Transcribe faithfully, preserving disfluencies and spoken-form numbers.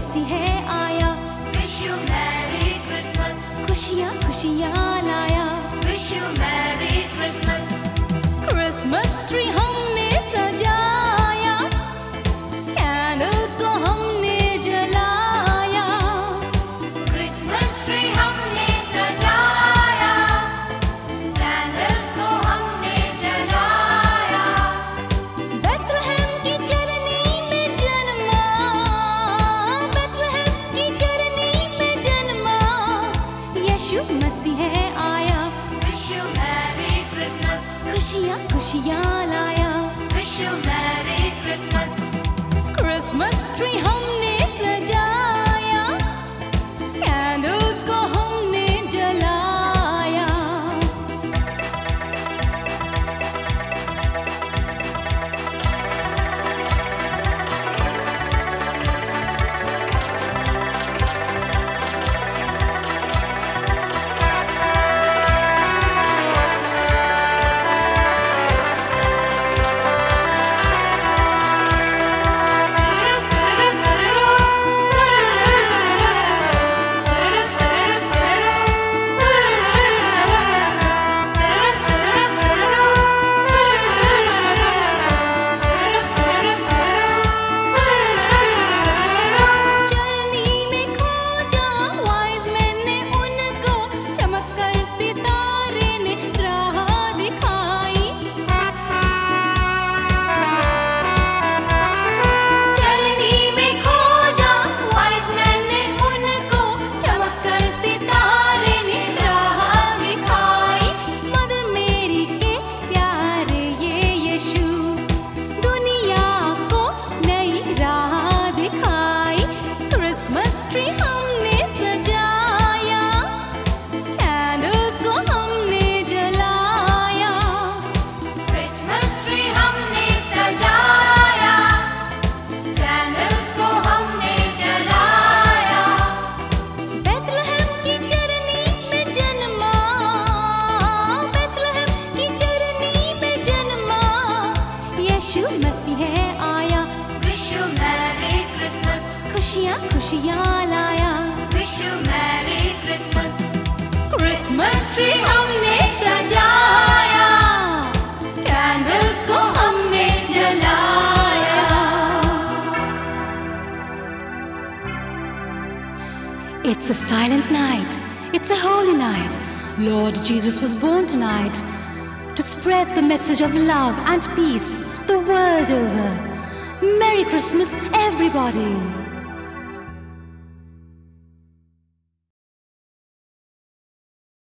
मसीह आया, Wish you Merry Christmas. खुशियाँ खुशियाँ लाया। Wish you Merry Christmas. Christmas tree हमने सजाया, कैंडल्स को हमने जलाया। Christmas tree हमने सजाया, candles को हमने जलाया। बेथलेहम की चरनी में जन्मा, बेथलेहम की चरनी में जन्मा, यीशु मसीह आया, Wish you Merry Christmas. खुशियाँ खुशियाँ लाया। Wish you Merry Christmas. Christmas tree हमने सजाया, कैंडल्स को हमने जलाया। चरनी में खोजा वाइज मैन ने उनको, चमक कर सितारे ने राह दिखाई। चरनी में खोजा wise men ने उनको, चमक कर सितारे ने राह दिखाई। मदर मेरी के प्यारे ये यीशु, दुनिया को नई राह दिखाई। क्रिसमस ट्री हमने सजाया, कैंडल्स को हमने जलाया। Christmas tree हमने सजाया, candles को हमने जलाया। बेथलेहम की चरनी में जन्मा, बेथलेहम की चरनी में जन्मा, यीशु मसीह आया, Wish you Merry Christmas. खुशियाँ खुशियाँ लाया। Wish you Merry Christmas. Christmas tree हमने सजाया, कैंडल्स को हमने जलाया। It's a silent night, it's a holy night. Lord Jesus was born tonight to spread the message of love and peace the world over. Merry Christmas, everybody!